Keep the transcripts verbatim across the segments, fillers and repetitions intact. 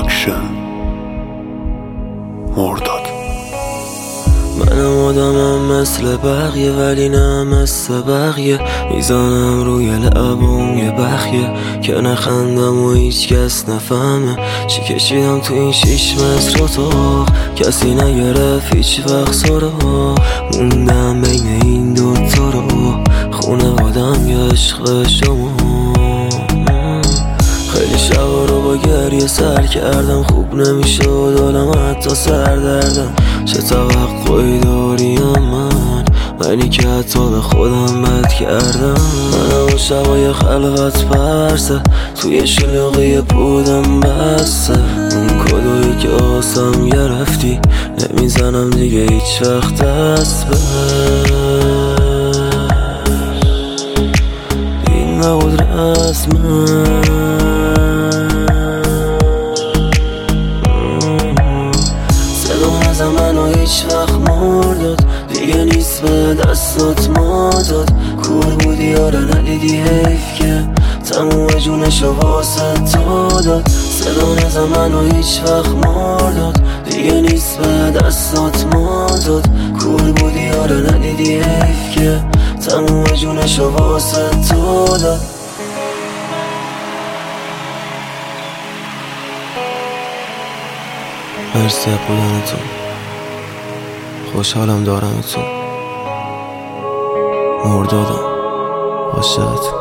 پروداکشن. مرداد. منم آدمم مثل بقیه ولی نه مثل بقیه، میزنم روی لبم یه بخیه که نخندم و هیچ کس نفهمه چی کشیدم تو این شیش متر اتاق. کسی نگرفت هیچ وقت سراغ، موندم بین این دوتا رو، خونوادم یا عشق شما. خیلی شبا رو با گریه سر کردم، خوب نمیشه و دارم حتی سر دردم. چه توقعی داریم من، منی که حتی به خودم بد کردم. من اون شبای خلوت پرسه، توی شلوغی بودم بسته. اون کدویی که آسم گرفتی، نمیزنم دیگه هیچ وقت دست بهش. این نبود رسمش، منو هیچ وقت مرداد دیگه نیست به دستات ما داد. کور بودی آره ندیدی حیف که تموم جونشو واسه تو داد. صدا نزن منو هیچ وقت مرداد دیگه نیست به دستات ما داد. کور بودی آره ندیدی حیف که تموم جونشو واسه تو داد. مرسی از بودنتون، خوشحالم دارمتون. مردادم عاشقتون.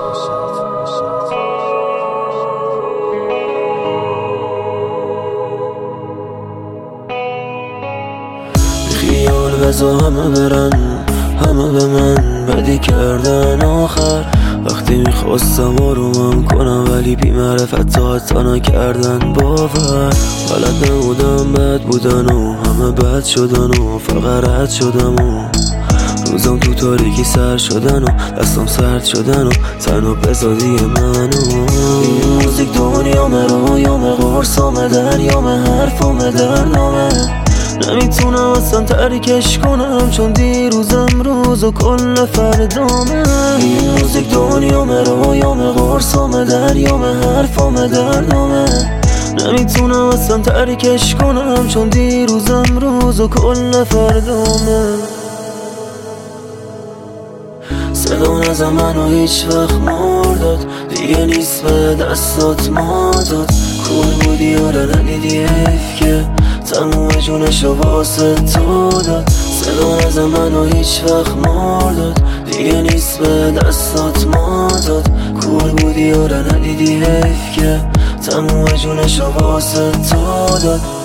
خیال بزا همه برن، همه به من بدی کردن آخر. وقتی میخواستم آرومم کنم ولی بی معرفت تا حتی نکردن باور. بلد نبودم بد بودن و همه بد شدن و فقط رد شدم و روزم تو تاریکی سر شدن و دستم سرد شدن و تنها بزادی منو. این موزیک دنیامه، رویامه، قرصامه، دریامه، حرفامه، دردامه. نمیتونم اصلا ترکش کنم چون دیروزم روز و کل فردامه. این موزیک دنیامه، رویامه، قرصامه، دریامه، حرفامه، دردامه. نمیتونم اصلا ترکش کنم چون دیروزم روز و کل فردامه. صدا نزن منو هیچ وقت مرداد دیگه نیست به دستات ما داد. کور بودی آره ندیدی حیف که تموم جونشو واسه تو داد. صدا نزن منو هیچ وقت مرداد دیگه نیست به دستات ما داد. کور بودی آره ندیدی حیف که تموم جونشو واسه تو داد.